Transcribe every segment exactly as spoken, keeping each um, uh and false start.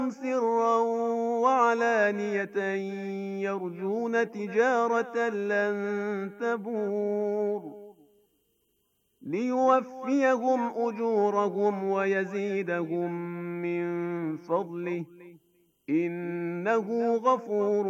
سرا وعلانية يرجون تجارة لن تبور ليوفيهم أجورهم ويزيدهم من فضله إنه غفور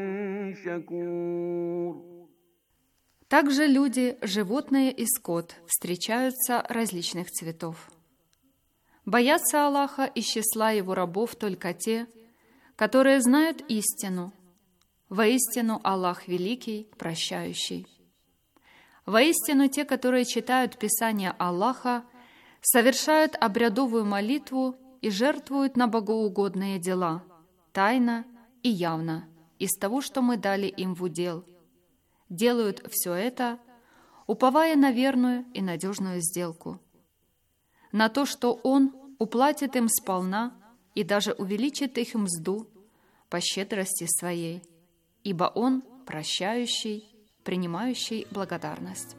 شكور. Также люди, животные и скот встречаются различных цветов. Боятся Аллаха из числа Его рабов только те, которые знают истину. Воистину Аллах великий, прощающий. Воистину те, которые читают Писание Аллаха, совершают обрядовую молитву и жертвуют на богоугодные дела, тайно и явно, из того, что мы дали им в удел. Делают все это, уповая на верную и надежную сделку, на то, что Он уплатит им сполна и даже увеличит их мзду по щедрости Своей, ибо Он прощающий, принимающий благодарность.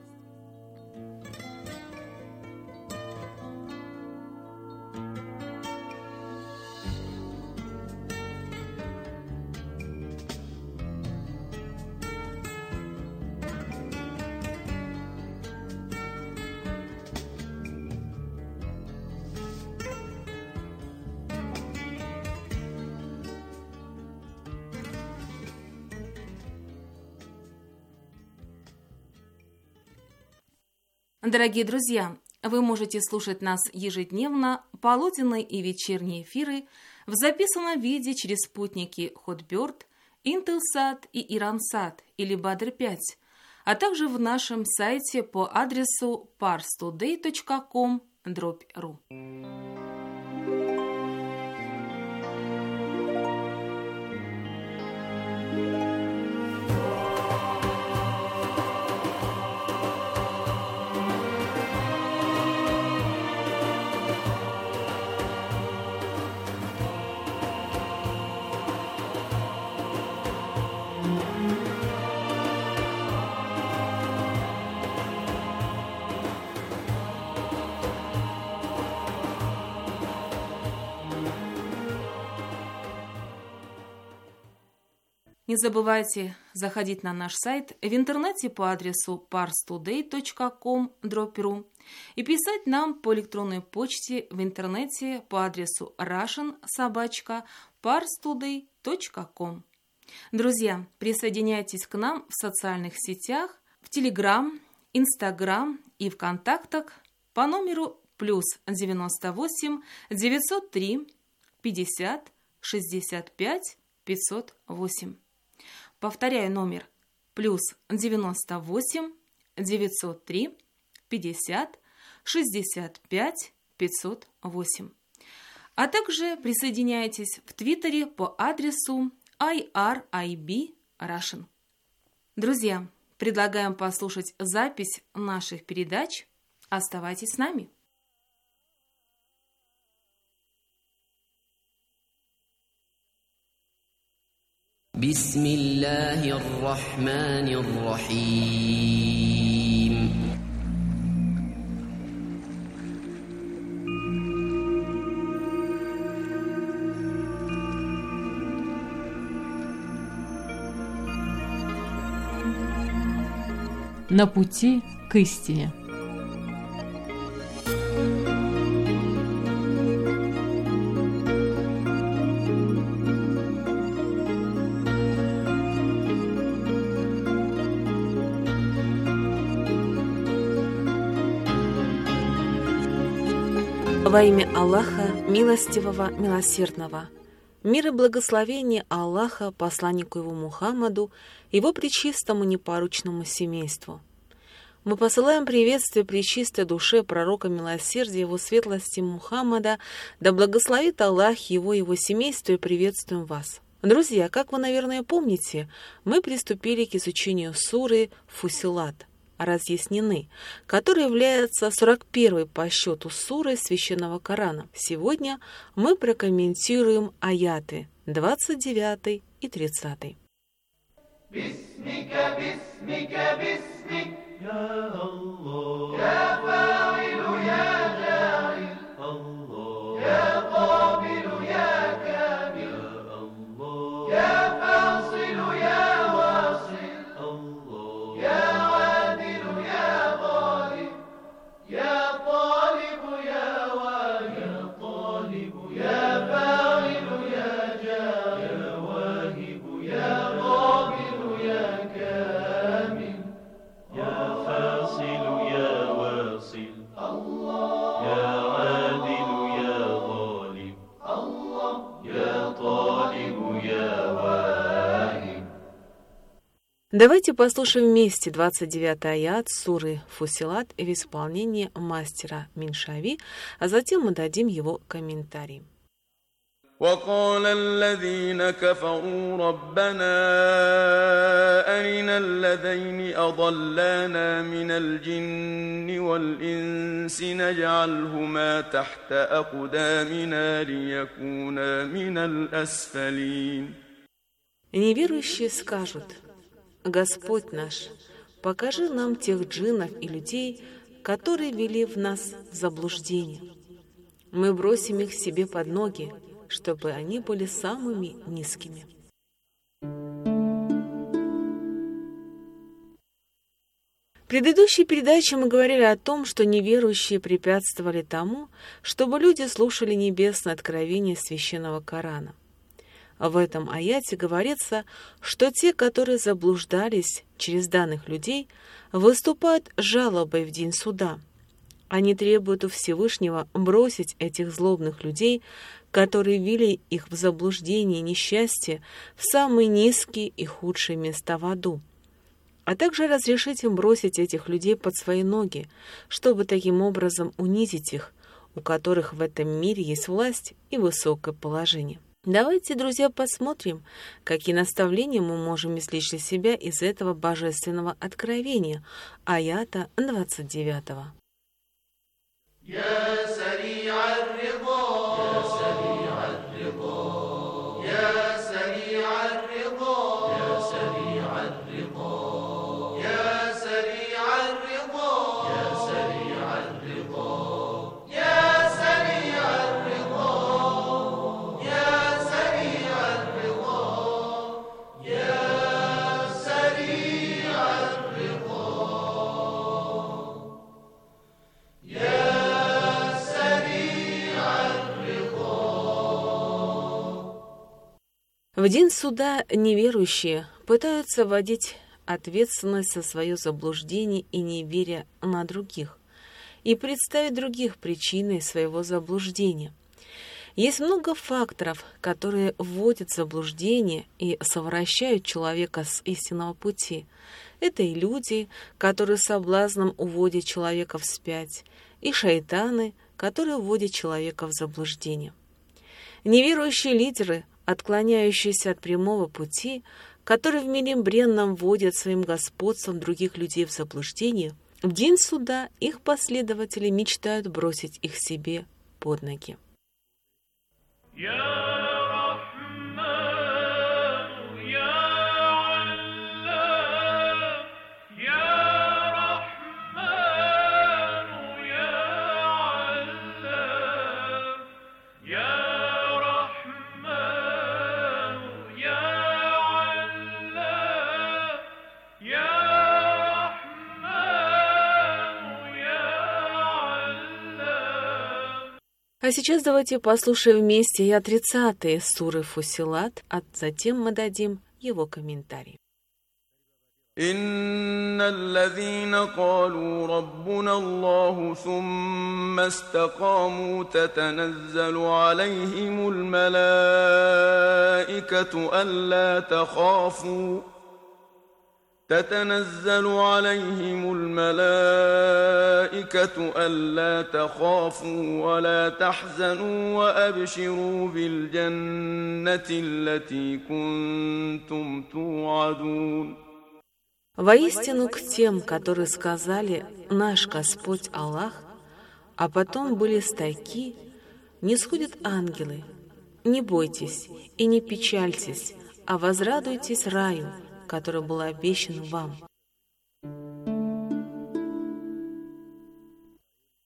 Дорогие друзья, вы можете слушать нас ежедневно, полуденные и вечерние эфиры в записанном виде через спутники Хотбёрд, Интелсат и Ирансат или Бадр пять, а также в нашем сайте по адресу парстудей точка ком дробь ру. Не забывайте заходить на наш сайт в интернете по адресу парстудей точка ком дробь ру и писать нам по электронной почте в интернете по адресу russian собака парстудей точка ком. Друзья, присоединяйтесь к нам в социальных сетях, в Телеграм, Инстаграм и ВКонтактах по номеру плюс девяносто восемь девятьсот три пятьдесят шестьдесят пять пятьсот восемь. Повторяю номер плюс девяносто восемь девятьсот три пятьдесят шестьдесят пять пятьсот восемь. А также присоединяйтесь в Твиттере по адресу ай ар ай би Russian. Друзья, предлагаем послушать запись наших передач. Оставайтесь с нами. بسم الله الرحمن الرحيم На пути к истине. Во имя Аллаха, милостивого, милосердного, мир и благословение Аллаха, посланнику его Мухаммаду, его пречистому непорочному семейству. Мы посылаем приветствие пречистой душе пророка милосердия его светлости Мухаммада, да благословит Аллах его и его семейство, и приветствуем вас. Друзья, как вы, наверное, помните, мы приступили к изучению суры Фусилат, разъяснены, которая является сорок первой по счету сурой Священного Корана. Сегодня мы прокомментируем аяты двадцать девятый и тридцатый. Бисмика, бисмика, бисмик, я Аллах, я фаилу, я джаил, Аллах, я кабилу, я кабил. يا فاصل يا واصل الله يا عادل يا غالب يا طالب يا واهب يا طالب يا فاعل يا جاهل يا واهب يا قابل يا كامل يا فاصل يا واصل الله يا عادل يا غالب الله يا طالب يا واهب. Давайте послушаем вместе двадцать девятый аят суры Фусилат в исполнении мастера Миншави, а затем мы дадим его комментарий. وقال الذين كفروا ربنا أرنا الذين أضلانا من الجن والإنس نجعلهما تحت أقدامنا ليكونا من الأسفلين. Неверующие скажут: Господь наш, покажи нам тех джиннов и людей, которые вели в нас в заблуждение. Мы бросим их себе под ноги, чтобы они были самыми низкими. В предыдущей передаче мы говорили о том, что неверующие препятствовали тому, чтобы люди слушали небесное откровение священного Корана. В этом аяте говорится, что те, которые заблуждались через данных людей, выступают с жалобой в день суда. Они требуют у Всевышнего бросить этих злобных людей, которые ввели их в заблуждение и несчастье, в самые низкие и худшие места в аду, а также разрешить им бросить этих людей под свои ноги, чтобы таким образом унизить их, у которых в этом мире есть власть и высокое положение. Давайте, друзья, посмотрим, какие наставления мы можем извлечь для себя из этого божественного откровения, аята двадцать девятого. يا سريع الرضا يا سريع الرضا يا سريع الرضا يا سريع الرضا يا سريع الرضا يا سريع الرضا يا سريع الرضا يا سريع الرضا يا سريع الرضا يا В день суда неверующие пытаются вводить ответственность за свое заблуждение и неверие на других, и представить других причиной своего заблуждения. Есть много факторов, которые вводят в заблуждение и совращают человека с истинного пути. Это и люди, которые соблазном уводят человека вспять, и шайтаны, которые вводят человека в заблуждение. Неверующие лидеры, отклоняющиеся от прямого пути, которые в мире бренном вводят своим господством других людей в заблуждение, в день суда их последователи мечтают бросить их себе под ноги. А сейчас давайте послушаем вместе и тридцатые суры Фусилат, а затем мы дадим его комментарий. إن الذين قالوا ربنا الله ثم استقاموا تتنزل عليهم الملائكة ألا تخافوا تتنزل عليهم الملائكة ألا تخافوا ولا تحزنوا وأبشروا بالجنة التي كنتم توعدون. Воистину к тем, которые сказали «Наш Господь Аллах», а потом были стойки, нисходят ангелы. Не бойтесь и не печальтесь, а возрадуйтесь раю, который был обещан вам.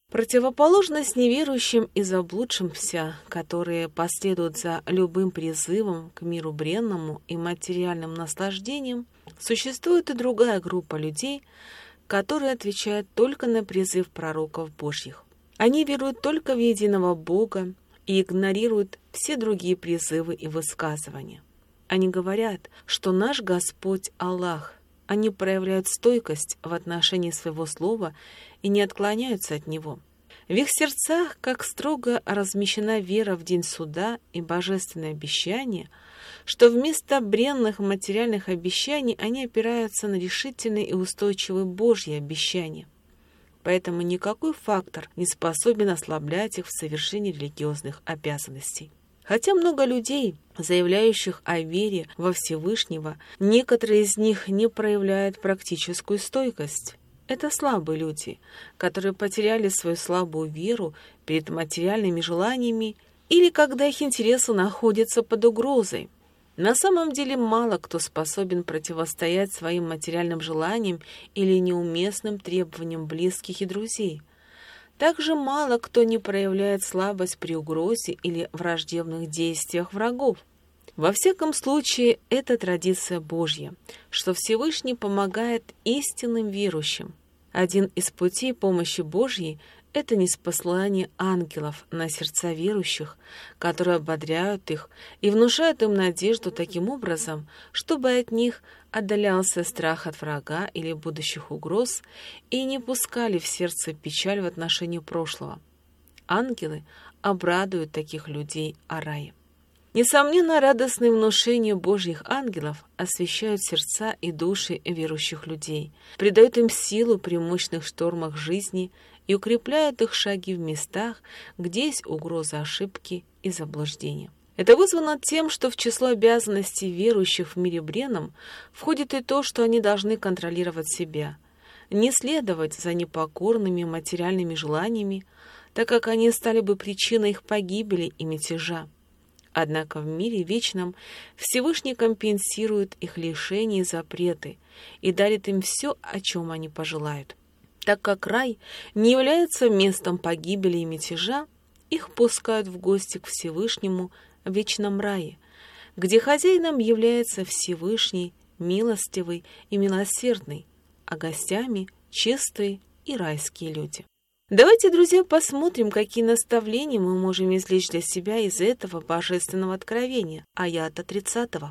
Противоположность неверующим и заблудшим вся, которые последуют за любым призывом к миру бренному и материальным наслаждениям, существует и другая группа людей, которые отвечают только на призыв пророков Божьих. Они веруют только в единого Бога и игнорируют все другие призывы и высказывания. Они говорят, что наш Господь Аллах. Они проявляют стойкость в отношении своего слова и не отклоняются от него. В их сердцах, как строго размещена вера в день суда и божественное обещание, что вместо бренных материальных обещаний они опираются на решительные и устойчивые Божьи обещания. Поэтому никакой фактор не способен ослаблять их в совершении религиозных обязанностей. Хотя много людей, заявляющих о вере во Всевышнего, некоторые из них не проявляют практическую стойкость. Это слабые люди, которые потеряли свою слабую веру перед материальными желаниями или когда их интересы находятся под угрозой. На самом деле мало кто способен противостоять своим материальным желаниям или неуместным требованиям близких и друзей. Также мало кто не проявляет слабость при угрозе или враждебных действиях врагов. Во всяком случае, это традиция Божья, что Всевышний помогает истинным верующим. Один из путей помощи Божьей – это ниспослание ангелов на сердца верующих, которые ободряют их и внушают им надежду таким образом, чтобы от них отдалялся страх от врага или будущих угроз и не пускали в сердце печаль в отношении прошлого. Ангелы обрадуют таких людей о рае. Несомненно, радостные внушения Божьих ангелов освещают сердца и души верующих людей, придают им силу при мощных штормах жизни и укрепляют их шаги в местах, где есть угроза ошибки и заблуждения. Это вызвано тем, что в число обязанностей верующих в мире бренном входит и то, что они должны контролировать себя, не следовать за непокорными материальными желаниями, так как они стали бы причиной их погибели и мятежа. Однако в мире вечном Всевышний компенсирует их лишения и запреты и дарит им все, о чем они пожелают. Так как рай не является местом погибели и мятежа, их пускают в гости к Всевышнему в вечном рае, где хозяином является Всевышний, милостивый и милосердный, а гостями — чистые и райские люди. Давайте, друзья, посмотрим, какие наставления мы можем извлечь для себя из этого божественного откровения, аята тридцатого.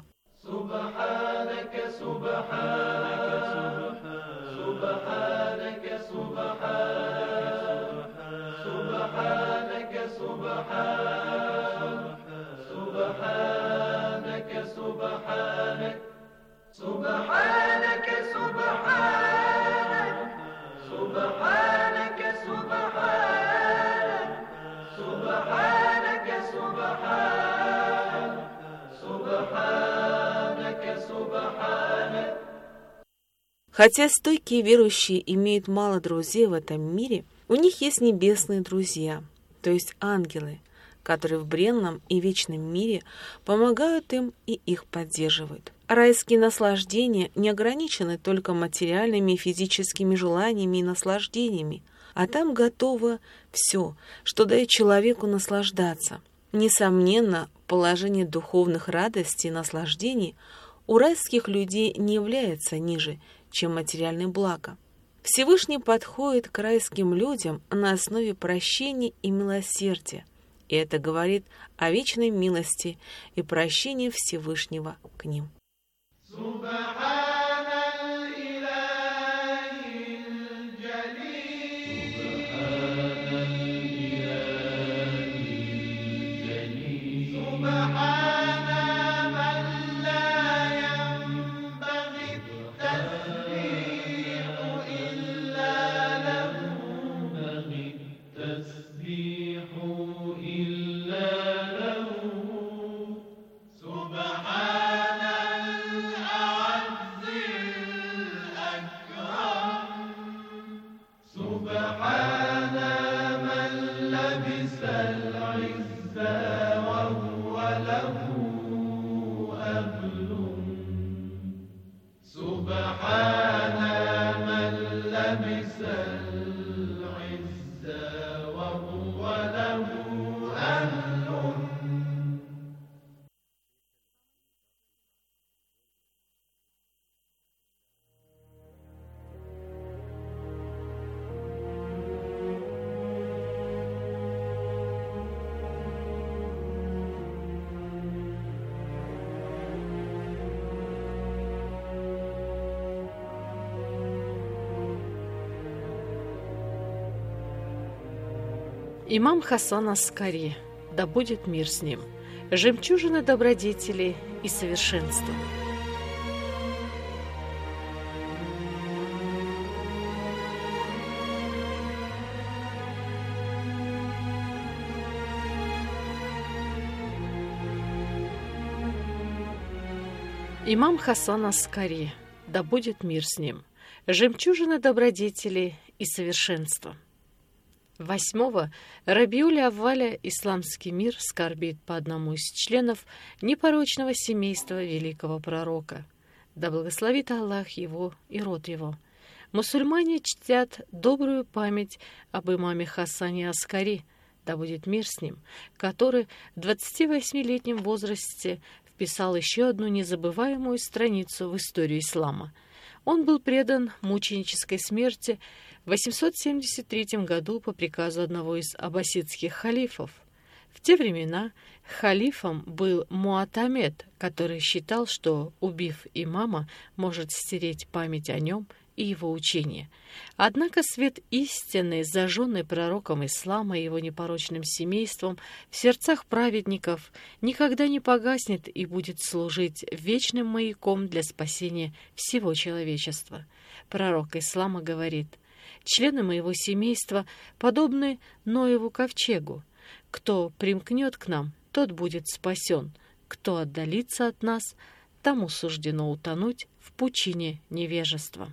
Хотя стойкие верующие имеют мало друзей в этом мире, у них есть небесные друзья, то есть ангелы, которые в бренном и вечном мире помогают им и их поддерживают. Райские наслаждения не ограничены только материальными и физическими желаниями и наслаждениями, а там готово все, что дает человеку наслаждаться. Несомненно, положение духовных радостей и наслаждений у райских людей не является ниже, чем материальные блага. Всевышний подходит к райским людям на основе прощения и милосердия, и это говорит о вечной милости и прощении Всевышнего к ним. سبحان الأعز Имам Хасан Аскари, да будет мир с ним, жемчужина добродетели и совершенства. Имам Хасан Аскари, да будет мир с ним, жемчужина добродетели и совершенства. Восьмого Рабиуль-Авваля исламский мир скорбит по одному из членов непорочного семейства великого пророка. Да благословит Аллах его и род его. Мусульмане чтят добрую память об имаме Хасане Аскари, да будет мир с ним, который в двадцативосьмилетнем возрасте писал еще одну незабываемую страницу в историю ислама. Он был предан мученической смерти в восемьсот семьдесят третьем году по приказу одного из аббасидских халифов. В те времена халифом был Муатамед, который считал, что, убив имама, может стереть память о нем и его учение. Однако свет истины, зажженный пророком ислама и его непорочным семейством, в сердцах праведников никогда не погаснет и будет служить вечным маяком для спасения всего человечества. Пророк ислама говорит: «Члены моего семейства подобны Ноеву ковчегу. Кто примкнет к нам, тот будет спасен. Кто отдалится от нас, тому суждено утонуть в пучине невежества».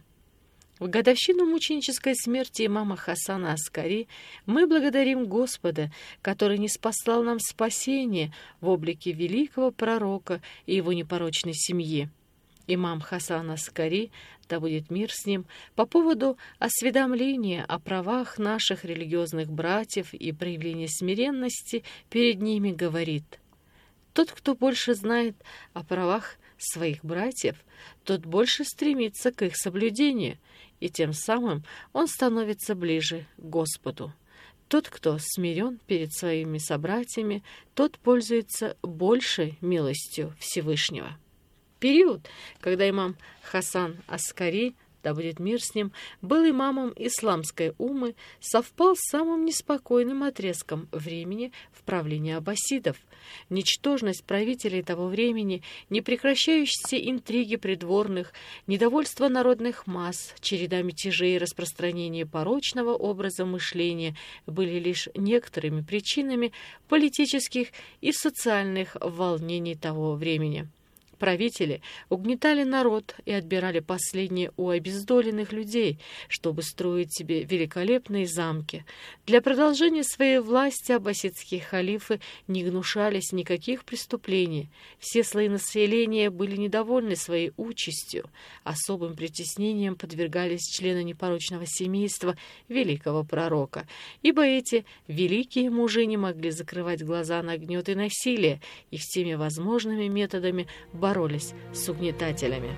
В годовщину мученической смерти имама Хасана Аскари мы благодарим Господа, который ниспослал нам спасение в облике великого пророка и его непорочной семьи. Имам Хасан Аскари, да будет мир с ним, по поводу осведомления о правах наших религиозных братьев и проявления смиренности перед ними говорит: «Тот, кто больше знает о правах своих братьев, тот больше стремится к их соблюдению, и тем самым он становится ближе к Господу. Тот, кто смирен перед своими собратьями, тот пользуется большей милостью Всевышнего». Период, когда имам Хасан Аскари, да будет мир с ним, был имамом исламской уммы, совпал с самым неспокойным отрезком времени в правлении аббасидов. Ничтожность правителей того времени, непрекращающиеся интриги придворных, недовольство народных масс, череда мятежей и распространение порочного образа мышления были лишь некоторыми причинами политических и социальных волнений того времени. Правители угнетали народ и отбирали последнее у обездоленных людей, чтобы строить себе великолепные замки. Для продолжения своей власти аббасидские халифы не гнушались никаких преступлений. Все слои населения были недовольны своей участью. Особым притеснением подвергались члены непорочного семейства великого пророка, ибо эти великие мужи не могли закрывать глаза на гнет и насилие и всеми возможными методами боролись с угнетателями.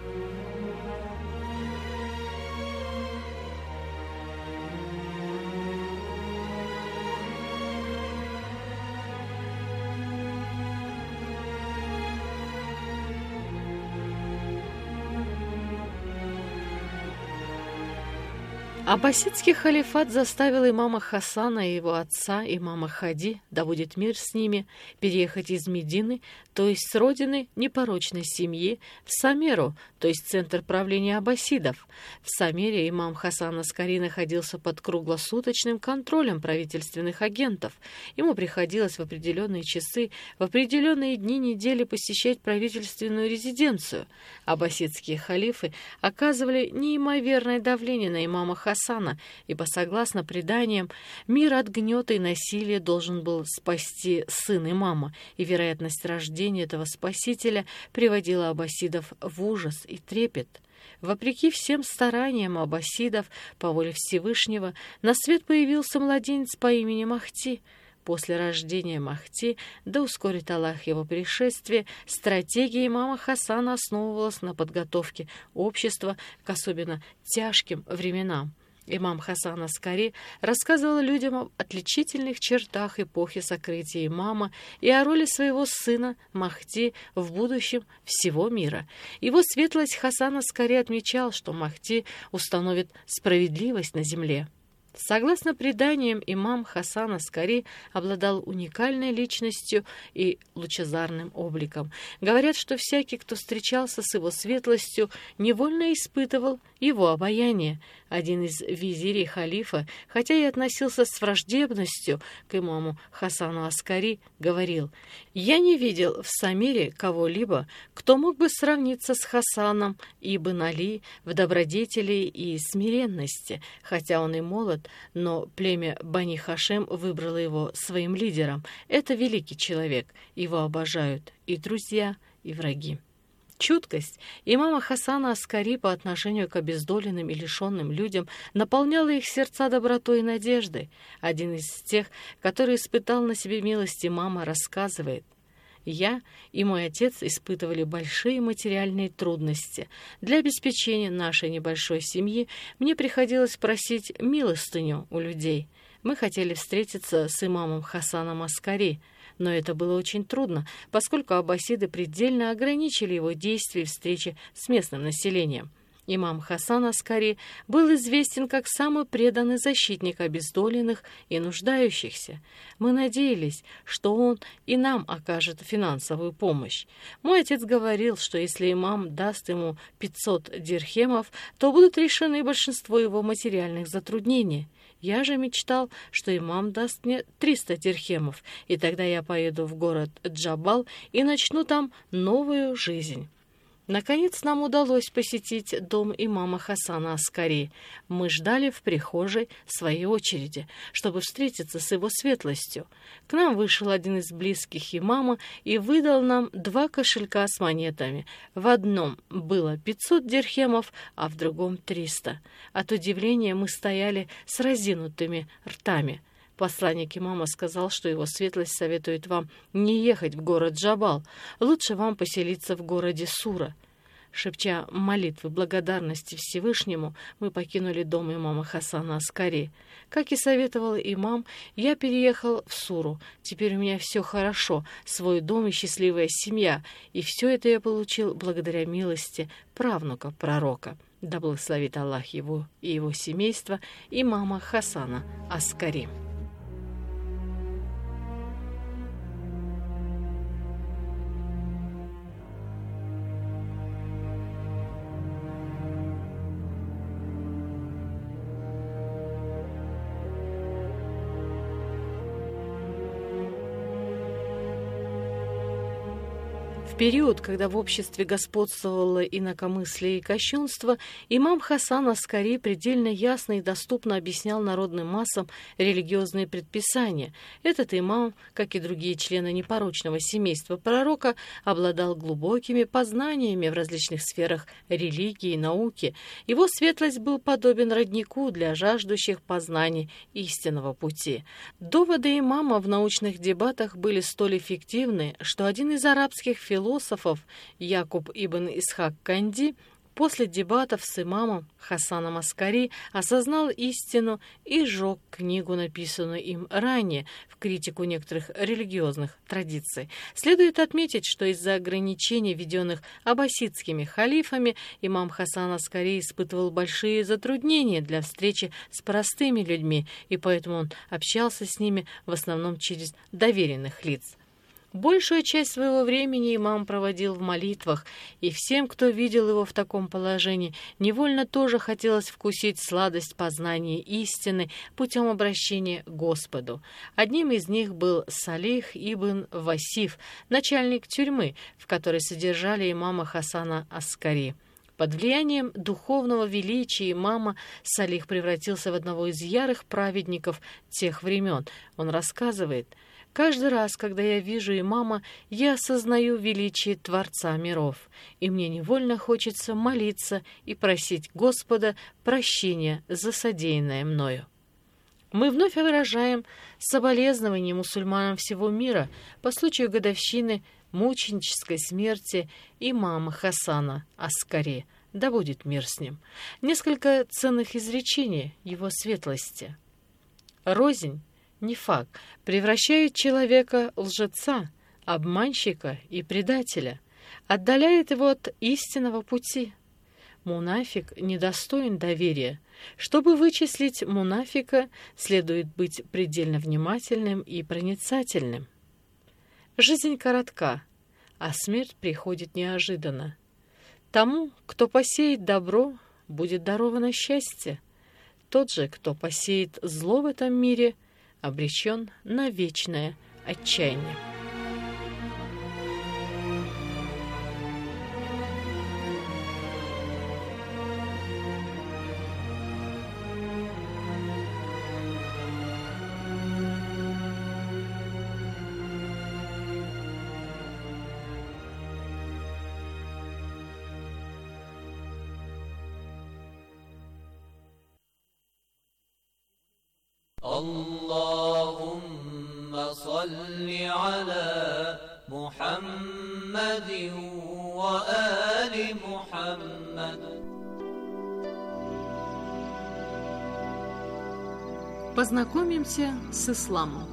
Аббасидский халифат заставил имама Хасана и его отца, имама Хади, да будет мир с ними, переехать из Медины, то есть с родины непорочной семьи, в Самеру, то есть центр правления аббасидов. В Самере имам Хасан Аскари находился под круглосуточным контролем правительственных агентов. Ему приходилось в определенные часы, в определенные дни недели посещать правительственную резиденцию. Аббасидские халифы оказывали неимоверное давление на имама Хасана, ибо, согласно преданиям, мир от гнета и насилия должен был спасти сын имама, и вероятность рождения этого спасителя приводила аббасидов в ужас и трепет. Вопреки всем стараниям аббасидов, по воле Всевышнего, на свет появился младенец по имени Махди. После рождения Махди, да ускорит Аллах его пришествие, стратегия имама Хасана основывалась на подготовке общества к особенно тяжким временам. Имам Хасан Аскари рассказывал людям об отличительных чертах эпохи сокрытия имама и о роли своего сына Махди в будущем всего мира. Его светлость Хасан Аскари отмечал, что Махди установит справедливость на земле. Согласно преданиям, имам Хасан Аскари обладал уникальной личностью и лучезарным обликом. Говорят, что всякий, кто встречался с его светлостью, невольно испытывал его обаяние. Один из визирей халифа, хотя и относился с враждебностью к имаму Хасану Аскари, говорил: «Я не видел в Самире кого-либо, кто мог бы сравниться с Хасаном ибн Али в добродетели и смиренности, хотя он и молод, но племя Бани Хашем выбрало его своим лидером. Это великий человек, его обожают и друзья, и враги». Чуткость имама Хасана Аскари по отношению к обездоленным и лишенным людям наполняла их сердца добротой и надеждой. Один из тех, который испытал на себе милость имама, рассказывает: «Я и мой отец испытывали большие материальные трудности. Для обеспечения нашей небольшой семьи мне приходилось просить милостыню у людей. Мы хотели встретиться с имамом Хасаном Аскари, но это было очень трудно, поскольку аббасиды предельно ограничили его действия и встречи с местным населением. Имам Хасан Аскари был известен как самый преданный защитник обездоленных и нуждающихся. Мы надеялись, что он и нам окажет финансовую помощь. Мой отец говорил, что если имам даст ему пятьсот дирхемов, то будут решены большинство его материальных затруднений. Я же мечтал, что имам даст мне триста дирхемов, и тогда я поеду в город Джабал и начну там новую жизнь». Наконец нам удалось посетить дом имама Хасана Аскари. Мы ждали в прихожей своей очереди, чтобы встретиться с его светлостью. К нам вышел один из близких имама и выдал нам два кошелька с монетами. В одном было пятьсот дирхемов, а в другом триста. От удивления мы стояли с разинутыми ртами. Посланник имама сказал, что его светлость советует вам не ехать в город Джабал, лучше вам поселиться в городе Сура. Шепча молитвы благодарности Всевышнему, мы покинули дом имама Хасана Аскари. Как и советовал имам, я переехал в Суру. Теперь у меня все хорошо, свой дом и счастливая семья, и все это я получил благодаря милости правнука пророка. Да благословит Аллах его и его семейство, имама Хасана Аскари. В период, когда в обществе господствовало инакомыслие и кощунство, имам Хасан Аскари предельно ясно и доступно объяснял народным массам религиозные предписания. Этот имам, как и другие члены непорочного семейства пророка, обладал глубокими познаниями в различных сферах религии и науки. Его светлость был подобен роднику для жаждущих познаний истинного пути. Доводы имама в научных дебатах были столь эффективны, что один из арабских философов, философов Якуб ибн Исхак Канди после дебатов с имамом Хасаном Аскари осознал истину и сжег книгу, написанную им ранее в критику некоторых религиозных традиций. Следует отметить, что из-за ограничений, введенных аббасидскими халифами, имам Хасан Аскари испытывал большие затруднения для встречи с простыми людьми, и поэтому он общался с ними в основном через доверенных лиц. Большую часть своего времени имам проводил в молитвах, и всем, кто видел его в таком положении, невольно тоже хотелось вкусить сладость познания истины путем обращения к Господу. Одним из них был Салих ибн Васиф, начальник тюрьмы, в которой содержали имама Хасана Аскари. Под влиянием духовного величия имама Салих превратился в одного из ярых праведников тех времен. Он рассказывает: «Каждый раз, когда я вижу имама, я осознаю величие Творца миров, и мне невольно хочется молиться и просить Господа прощения за содеянное мною». Мы вновь выражаем соболезнования мусульманам всего мира по случаю годовщины мученической смерти имама Хасана Аскари. Да будет мир с ним. Несколько ценных изречений его светлости. Рознь, нифак, превращает человека в лжеца, обманщика и предателя, отдаляет его от истинного пути. Мунафик недостоин доверия. Чтобы вычислить мунафика, следует быть предельно внимательным и проницательным. Жизнь коротка, а смерть приходит неожиданно. Тому, кто посеет добро, будет даровано счастье. Тот же, кто посеет зло в этом мире, обречен на вечное отчаяние. اللهم صل على محمد وآل محمد. Познакомимся с исламом.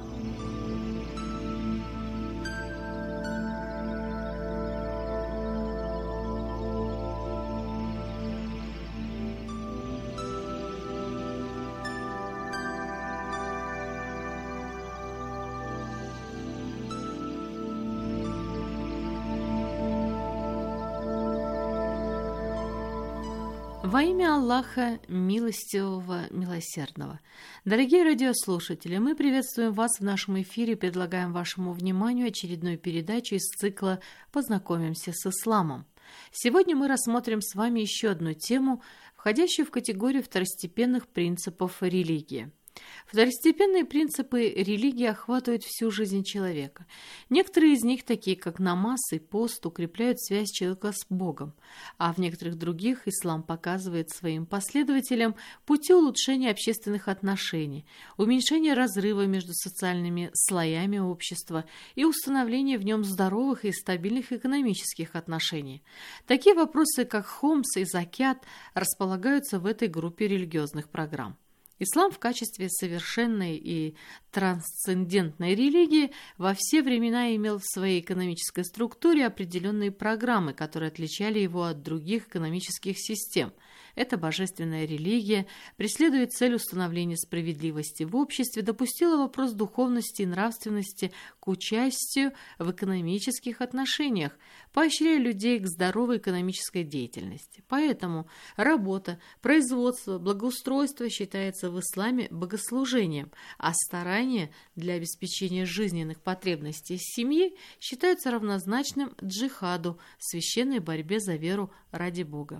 Во имя Аллаха, милостивого, милосердного. Дорогие радиослушатели, мы приветствуем вас в нашем эфире и предлагаем вашему вниманию очередную передачу из цикла «Познакомимся с исламом». Сегодня мы рассмотрим с вами еще одну тему, входящую в категорию второстепенных принципов религии. Второстепенные принципы религии охватывают всю жизнь человека. Некоторые из них, такие как намаз и пост, укрепляют связь человека с Богом, а в некоторых других ислам показывает своим последователям пути улучшения общественных отношений, уменьшения разрыва между социальными слоями общества и установления в нем здоровых и стабильных экономических отношений. Такие вопросы, как хомс и закят, располагаются в этой группе религиозных программ. Ислам в качестве совершенной и трансцендентной религии во все времена имел в своей экономической структуре определенные программы, которые отличали его от других экономических систем. Эта божественная религия преследует цель установления справедливости в обществе, допустила вопрос духовности и нравственности к участию в экономических отношениях, поощряя людей к здоровой экономической деятельности. Поэтому работа, производство, благоустройство считается в исламе богослужением, а старания для обеспечения жизненных потребностей семьи считаются равнозначным джихаду, священной борьбе за веру ради Бога.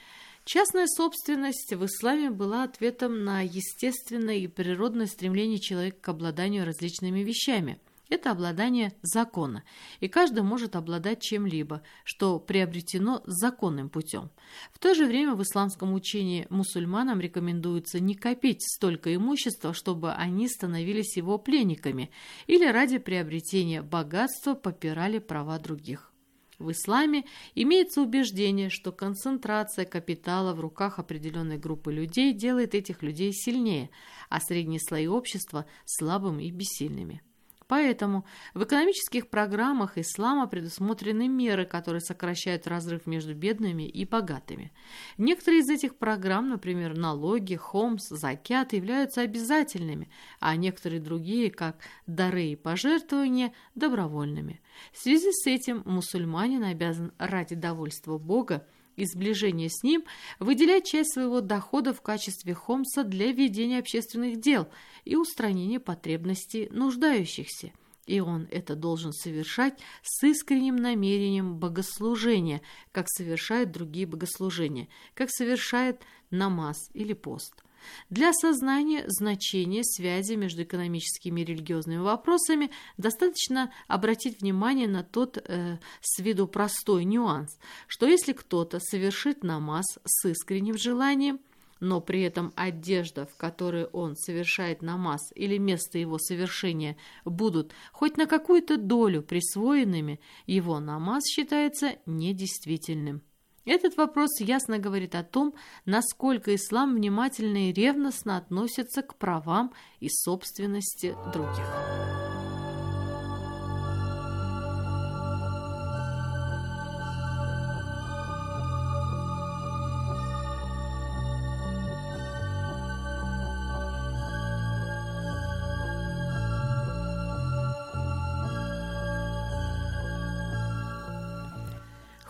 Частная собственность в исламе была ответом на естественное и природное стремление человека к обладанию различными вещами. Это обладание закона, и каждый может обладать чем-либо, что приобретено законным путем. В то же время в исламском учении мусульманам рекомендуется не копить столько имущества, чтобы они становились его пленниками, или ради приобретения богатства попирали права других. В исламе имеется убеждение, что концентрация капитала в руках определенной группы людей делает этих людей сильнее, а средние слои общества – слабыми и бессильными. Поэтому в экономических программах ислама предусмотрены меры, которые сокращают разрыв между бедными и богатыми. Некоторые из этих программ, например, налоги, хомс, закят, являются обязательными, а некоторые другие, как дары и пожертвования, добровольными. В связи с этим мусульманин обязан ради довольства Бога и сближения с ним выделять часть своего дохода в качестве хомса для ведения общественных дел и устранения потребностей нуждающихся. И он это должен совершать с искренним намерением богослужения, как совершают другие богослужения, как совершает намаз или пост. Для осознания значения связи между экономическими и религиозными вопросами достаточно обратить внимание на тот э, с виду простой нюанс, что если кто-то совершит намаз с искренним желанием, но при этом одежда, в которой он совершает намаз, или место его совершения будут хоть на какую-то долю присвоенными, его намаз считается недействительным. Этот вопрос ясно говорит о том, насколько ислам внимательно и ревностно относится к правам и собственности других.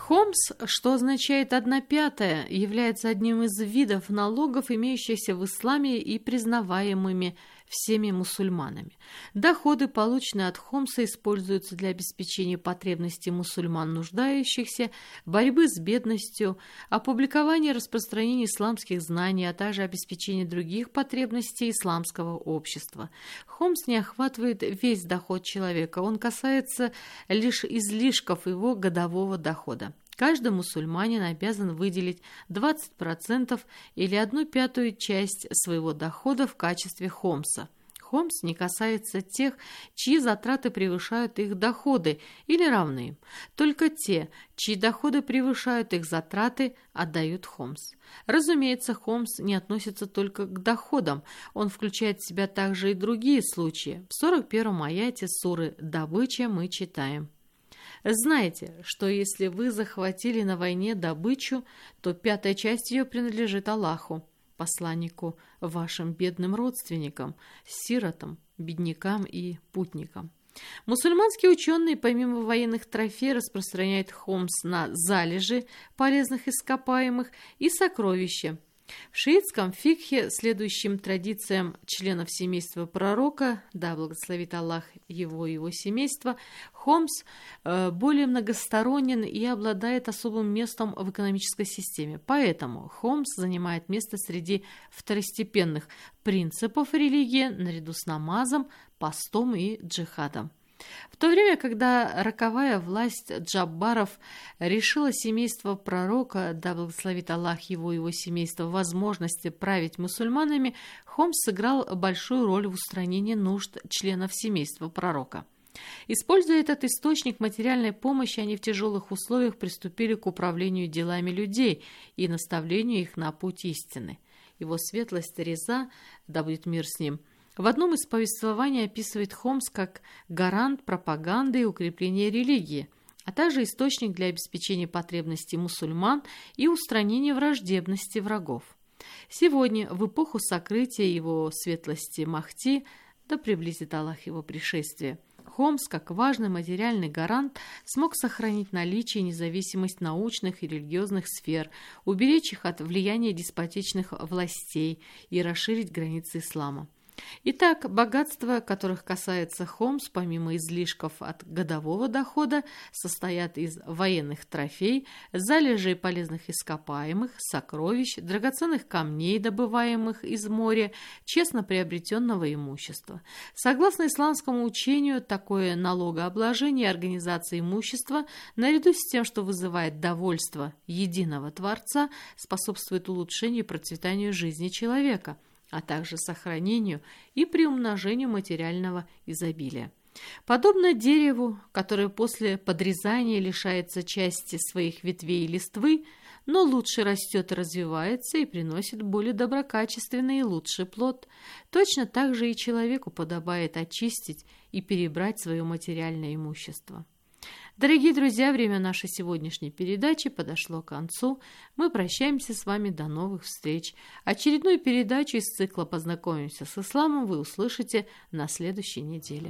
Хомс, что означает «одна пятая», является одним из видов налогов, имеющихся в исламе и признаваемыми всеми мусульманами. Доходы, полученные от хомса, используются для обеспечения потребностей мусульман нуждающихся, борьбы с бедностью, опубликования и распространения исламских знаний, а также обеспечения других потребностей исламского общества. Хомс не охватывает весь доход человека, он касается лишь излишков его годового дохода. Каждый мусульманин обязан выделить двадцать процентов или одну пятую часть своего дохода в качестве хомса. Хомс не касается тех, чьи затраты превышают их доходы или равны им. Только те, чьи доходы превышают их затраты, отдают хомс. Разумеется, хомс не относится только к доходам, он включает в себя также и другие случаи. В сорок первом аяте суры «Добыча» мы читаем: «Знайте, что если вы захватили на войне добычу, то пятая часть ее принадлежит Аллаху, посланнику, вашим бедным родственникам, сиротам, беднякам и путникам». Мусульманские ученые помимо военных трофеев распространяют хомс на залежи полезных ископаемых и сокровища. В шиитском фикхе, следующим традициям членов семейства пророка, да благословит Аллах его и его семейство, хомс э, более многосторонен и обладает особым местом в экономической системе. Поэтому хомс занимает место среди второстепенных принципов религии наряду с намазом, постом и джихадом. В то время, когда роковая власть джаббаров решила семейство пророка, да благословит Аллах его и его семейство, возможности править мусульманами, хомс сыграл большую роль в устранении нужд членов семейства пророка. Используя этот источник материальной помощи, они в тяжелых условиях приступили к управлению делами людей и наставлению их на путь истины. Его светлость Реза, да будет мир с ним, в одном из повествований описывает хомс как гарант пропаганды и укрепления религии, а также источник для обеспечения потребностей мусульман и устранения враждебности врагов. Сегодня, в эпоху сокрытия его светлости Махди, да приблизит Аллах его пришествие, хомс, как важный материальный гарант, смог сохранить наличие и независимость научных и религиозных сфер, уберечь их от влияния деспотичных властей и расширить границы ислама. Итак, богатства, которых касается хомс, помимо излишков от годового дохода, состоят из военных трофей, залежей полезных ископаемых, сокровищ, драгоценных камней, добываемых из моря, честно приобретенного имущества. Согласно исламскому учению, такое налогообложение и организация имущества, наряду с тем, что вызывает довольство единого Творца, способствует улучшению и процветанию жизни человека, а также сохранению и приумножению материального изобилия. Подобно дереву, которое после подрезания лишается части своих ветвей и листвы, но лучше растет и развивается и приносит более доброкачественный и лучший плод, точно так же и человеку подобает очистить и перебрать свое материальное имущество. Дорогие друзья, время нашей сегодняшней передачи подошло к концу. Мы прощаемся с вами до новых встреч. Очередную передачу из цикла «Познакомимся с исламом» вы услышите на следующей неделе.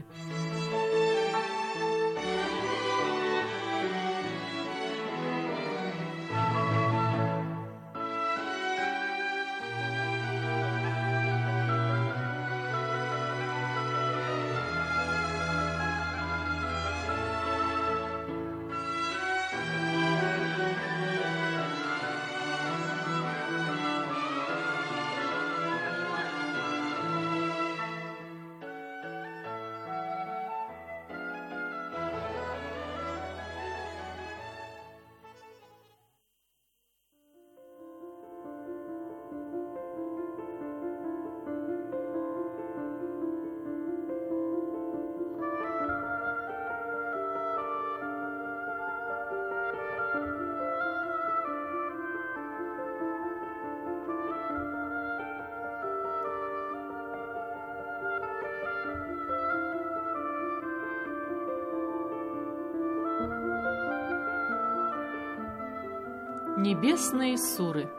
Небесные суры.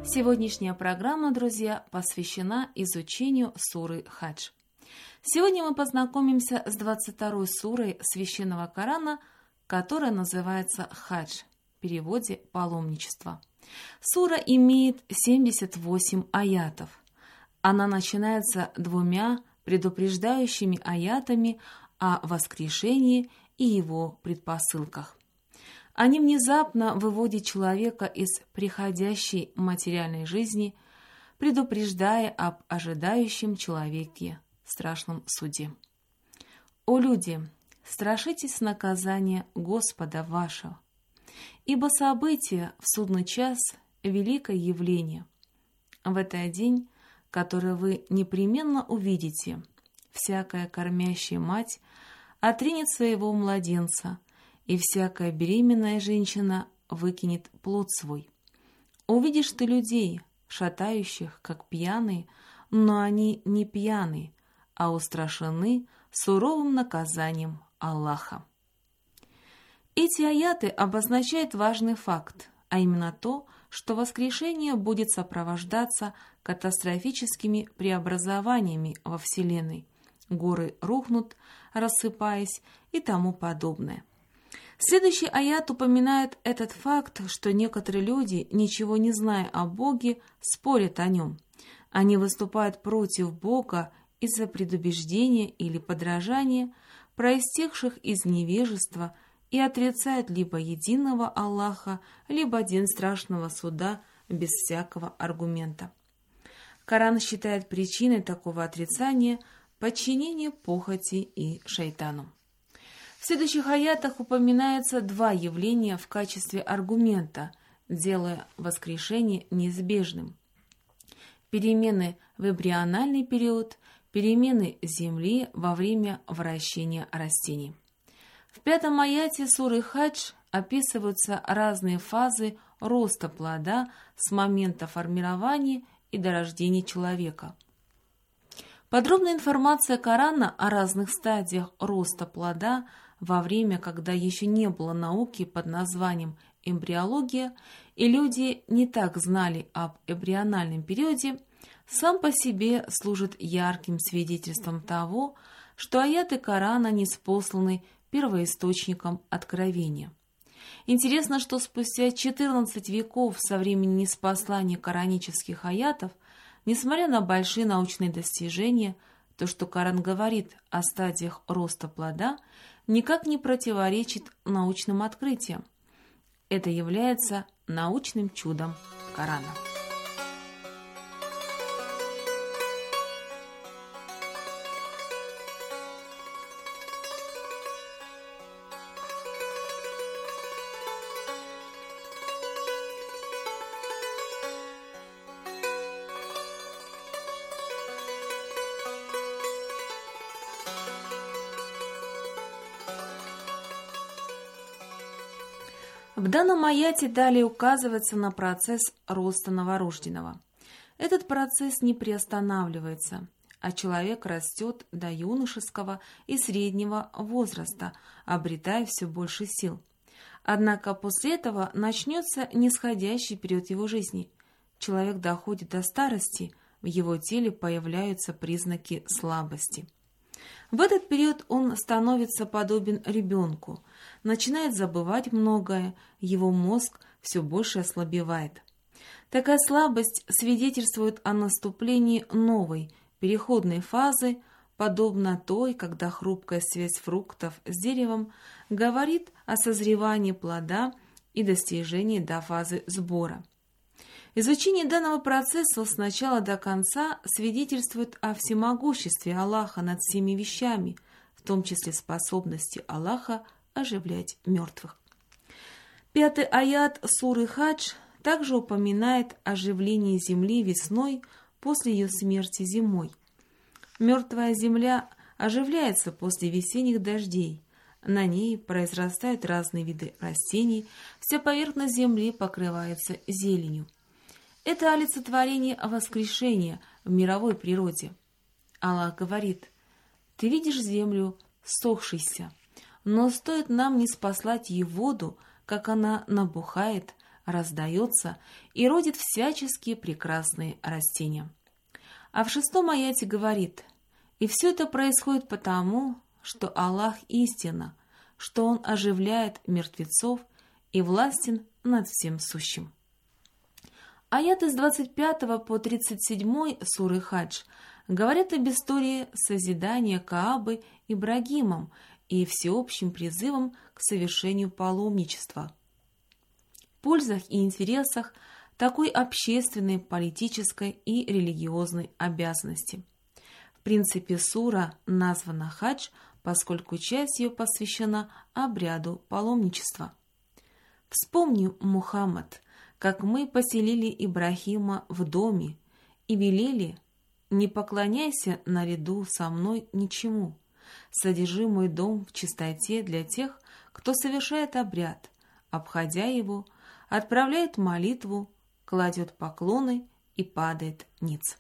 Сегодняшняя программа, друзья, посвящена изучению суры Хадж. Сегодня мы познакомимся с двадцать второй сурой Священного Корана, которая называется Хадж, в переводе «паломничество». Сура имеет семьдесят восемь аятов. Она начинается двумя предупреждающими аятами о воскрешении и его предпосылках. Они внезапно выводят человека из приходящей материальной жизни, предупреждая об ожидающем человеке страшном суде. «О люди, страшитесь наказания Господа вашего, ибо событие в судный час – великое явление. В этот день, который вы непременно увидите, всякая кормящая мать отринет своего младенца, и всякая беременная женщина выкинет плод свой. Увидишь ты людей, шатающих, как пьяные, но они не пьяные, а устрашены суровым наказанием Аллаха». Эти аяты обозначают важный факт, а именно то, что воскрешение будет сопровождаться катастрофическими преобразованиями во Вселенной. Горы рухнут, рассыпаясь и тому подобное. Следующий аят упоминает этот факт, что некоторые люди, ничего не зная о Боге, спорят о нем. Они выступают против Бога из-за предубеждения или подражания, проистекших из невежества, и отрицают либо единого Аллаха, либо день страшного суда без всякого аргумента. Коран считает причиной такого отрицания подчинение похоти и шайтану. В следующих аятах упоминается два явления в качестве аргумента, делая воскрешение неизбежным. Перемены в эмбриональный период, перемены Земли во время вращения растений. В пятом аяте суры Хадж описываются разные фазы роста плода с момента формирования и до рождения человека. Подробная информация Корана о разных стадиях роста плода во время, когда еще не было науки под названием эмбриология, и люди не так знали об эмбриональном периоде, сам по себе служит ярким свидетельством того, что аяты Корана ниспосланы первоисточником откровения. Интересно, что спустя четырнадцать веков со времени ниспослания коранических аятов, несмотря на большие научные достижения, то, что Коран говорит о стадиях роста плода, никак не противоречит научным открытиям. Это является научным чудом Корана. В данном аяте далее указывается на процесс роста новорожденного. Этот процесс не приостанавливается, а человек растет до юношеского и среднего возраста, обретая все больше сил. Однако после этого начнется нисходящий период его жизни. Человек доходит до старости, в его теле появляются признаки слабости. В этот период он становится подобен ребенку, начинает забывать многое, его мозг все больше ослабевает. Такая слабость свидетельствует о наступлении новой, переходной фазы, подобно той, когда хрупкая связь фруктов с деревом говорит о созревании плода и достижении до фазы сбора. Изучение данного процесса с начала до конца свидетельствует о всемогуществе Аллаха над всеми вещами, в том числе способности Аллаха оживлять мертвых. Пятый аят суры Хадж также упоминает оживление земли весной после ее смерти зимой. Мертвая земля оживляется после весенних дождей. На ней произрастают разные виды растений, вся поверхность земли покрывается зеленью. Это олицетворение воскрешения в мировой природе. Аллах говорит: «Ты видишь землю ссохшейся, но стоит нам ниспослать ей воду, как она набухает, раздается и родит всяческие прекрасные растения. А в шестом аяте говорит: «И все это происходит потому, что Аллах истина, что Он оживляет мертвецов и властен над всем сущим». Аяты с двадцать пятого по тридцать седьмой суры Хадж говорят об истории созидания Каабы Ибрагимом и всеобщим призывом к совершению паломничества, пользах и интересах такой общественной, политической и религиозной обязанности. В принципе, сура названа Хадж, поскольку часть ее посвящена обряду паломничества. «Вспомни, Мухаммад, как мы поселили Ибрахима в доме и велели: не поклоняйся наряду со мной ничему, содержи мой дом в чистоте для тех, кто совершает обряд, обходя его, отправляет молитву, кладет поклоны и падает ниц».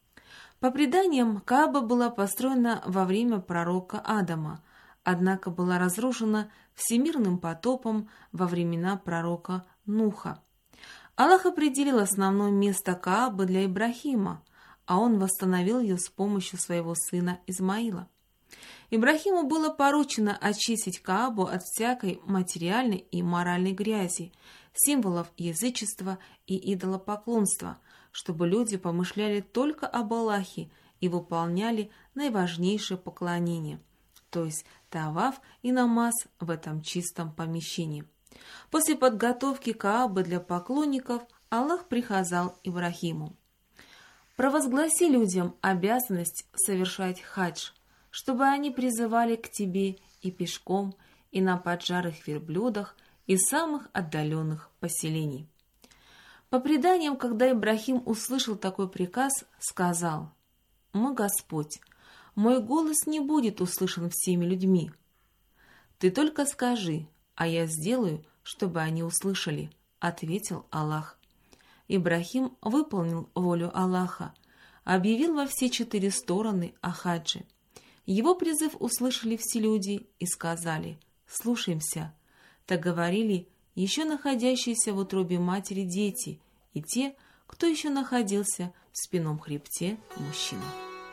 По преданиям, Кааба была построена во время пророка Адама, однако была разрушена всемирным потопом во времена пророка Нуха. Аллах определил основное место Каабы для Ибрахима, а он восстановил ее с помощью своего сына Измаила. Ибрахиму было поручено очистить Каабу от всякой материальной и моральной грязи, символов язычества и идолопоклонства, чтобы люди помышляли только об Аллахе и выполняли наиважнейшее поклонение, то есть таваф и намаз в этом чистом помещении. После подготовки Каабы для поклонников Аллах приказал Ибрахиму: «Провозгласи людям обязанность совершать хадж, чтобы они призывали к тебе и пешком, и на поджарых верблюдах из самых отдаленных поселений». По преданиям, когда Ибрахим услышал такой приказ, сказал: «Мой Господь, мой голос не будет услышан всеми людьми. Ты только скажи, а я сделаю, чтобы они услышали», — ответил Аллах. Ибрахим выполнил волю Аллаха, объявил во все четыре стороны о хаджи. Его призыв услышали все люди и сказали: «Слушаемся». Так говорили еще находящиеся в утробе матери дети и те, кто еще находился в спинном хребте мужчины.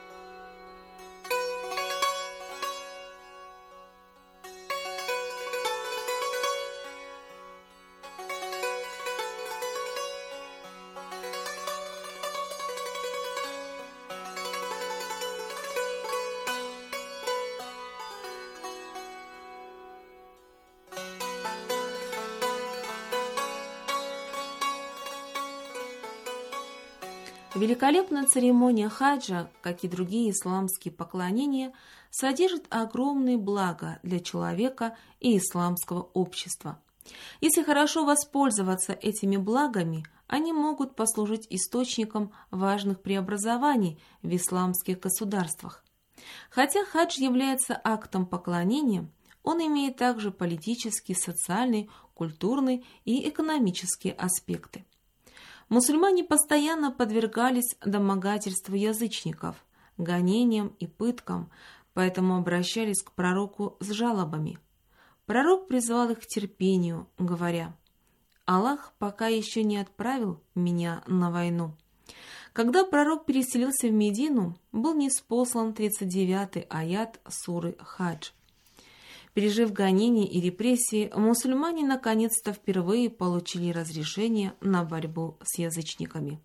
Великолепная церемония хаджа, как и другие исламские поклонения, содержит огромные блага для человека и исламского общества. Если хорошо воспользоваться этими благами, они могут послужить источником важных преобразований в исламских государствах. Хотя хадж является актом поклонения, он имеет также политические, социальные, культурные и экономические аспекты. Мусульмане постоянно подвергались домогательству язычников, гонениям и пыткам, поэтому обращались к пророку с жалобами. Пророк призвал их к терпению, говоря: «Аллах пока еще не отправил меня на войну». Когда пророк переселился в Медину, был ниспослан тридцать девятый аят суры Хадж. Пережив гонения и репрессии, мусульмане наконец-то впервые получили разрешение на борьбу с язычниками.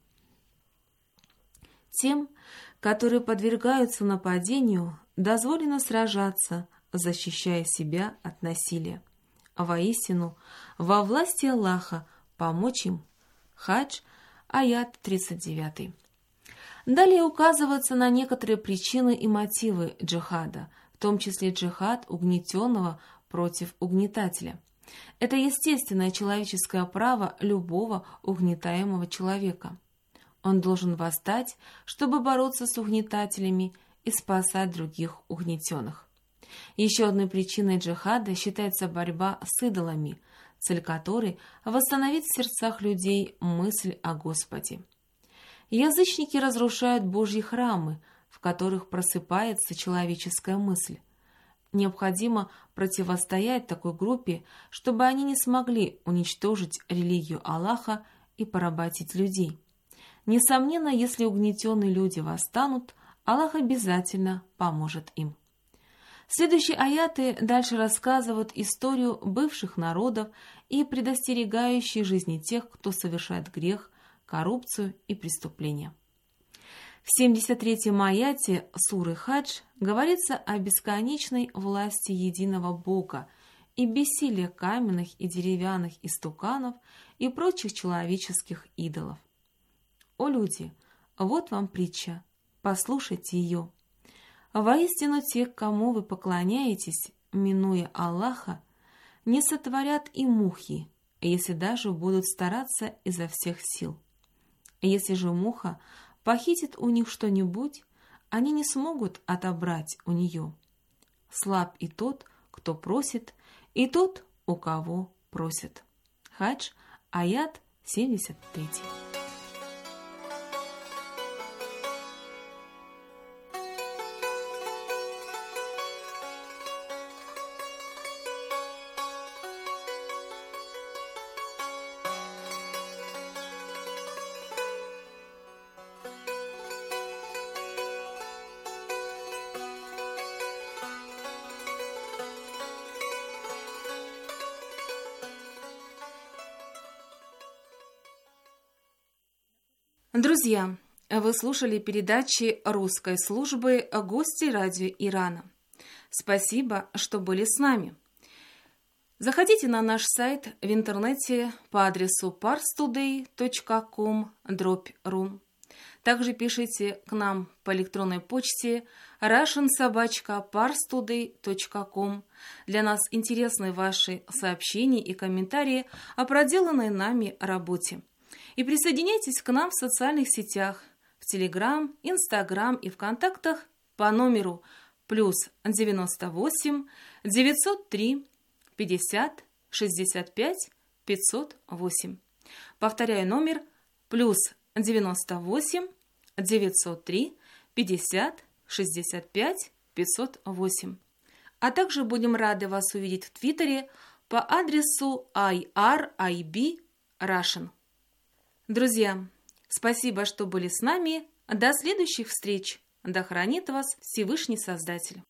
Тем, которые подвергаются нападению, дозволено сражаться, защищая себя от насилия. Воистину, во власти Аллаха помочь им. Хадж, аят тридцать девятый. Далее указываются на некоторые причины и мотивы джихада, в том числе джихад угнетенного против угнетателя. Это естественное человеческое право любого угнетаемого человека. Он должен восстать, чтобы бороться с угнетателями и спасать других угнетенных. Еще одной причиной джихада считается борьба с идолами, цель которой – восстановить в сердцах людей мысль о Господе. Язычники разрушают Божьи храмы, в которых просыпается человеческая мысль. необходимо противостоять такой группе, чтобы они не смогли уничтожить религию Аллаха и поработить людей. Несомненно, если угнетенные люди восстанут, Аллах обязательно поможет им. Следующие аяты дальше рассказывают историю бывших народов и предостерегающие жизни тех, кто совершает грех, коррупцию и преступления. В семьдесят третьем аяте суры Хадж говорится о бесконечной власти единого Бога и бессилии каменных и деревянных истуканов и прочих человеческих идолов. О люди, вот вам притча, послушайте ее. Воистину те, кому вы поклоняетесь, минуя Аллаха, не сотворят и мухи, если даже будут стараться изо всех сил. Если же муха похитит у них что-нибудь, они не смогут отобрать у нее. Слаб и тот, кто просит, и тот, у кого просит. Хадж, аят семьдесят три. Друзья, вы слушали передачи русской службы «Гости радио Ирана». Спасибо, что были с нами. Заходите на наш сайт в интернете по адресу парстудей точка ком дробь ру. Также пишите к нам по электронной почте russian собака parstoday точка ком. Для нас интересны ваши сообщения и комментарии о проделанной нами работе. И присоединяйтесь к нам в социальных сетях, в Телеграм, Инстаграм и ВКонтактах по номеру плюс девяносто восемь девятьсот три пятьдесят шестьдесят пять пятьсот восемь. Повторяю номер плюс девяносто восемь девятьсот три пятьдесят шестьдесят пять пятьсот восемь. А также будем рады вас увидеть в Твиттере по адресу ай ар ай би Russian. Друзья, спасибо, что были с нами. До следующих встреч. Да хранит вас Всевышний Создатель.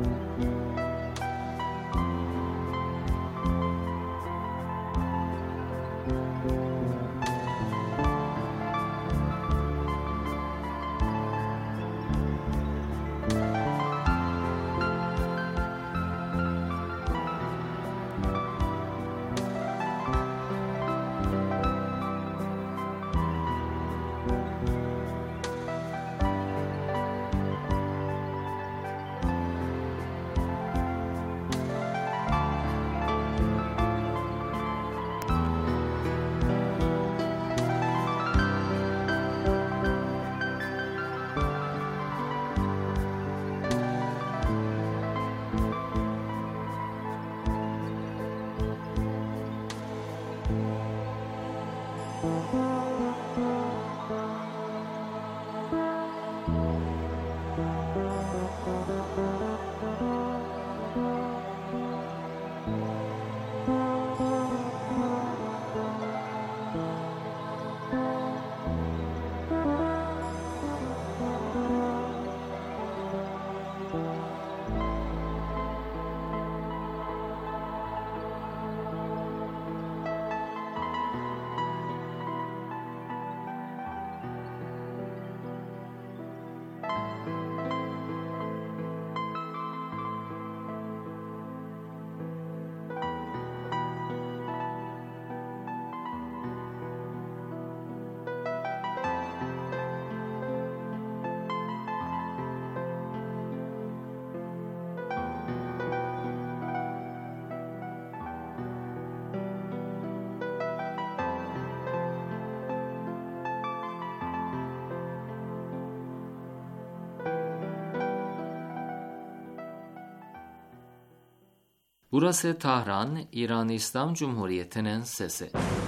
Burası Tahran, İran İslam Cumhuriyeti'nin sesi.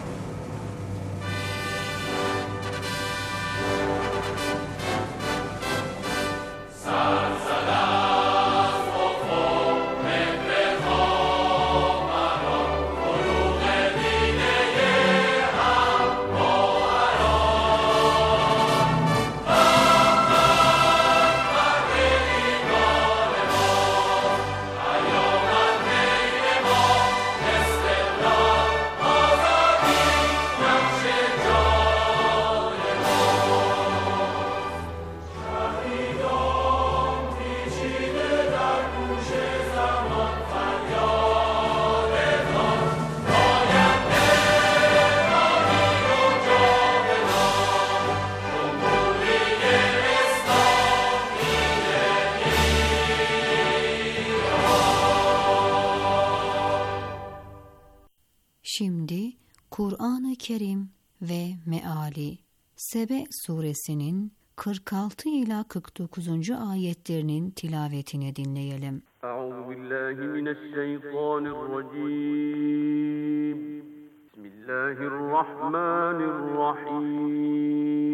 Şimdi Kur'an-ı Kerim ve Meali Sebe suresinin kırk altı ila kırk dokuzuncu ayetlerinin tilavetini dinleyelim. Euzubillahimineşşeytanirracim. Bismillahirrahmanirrahim.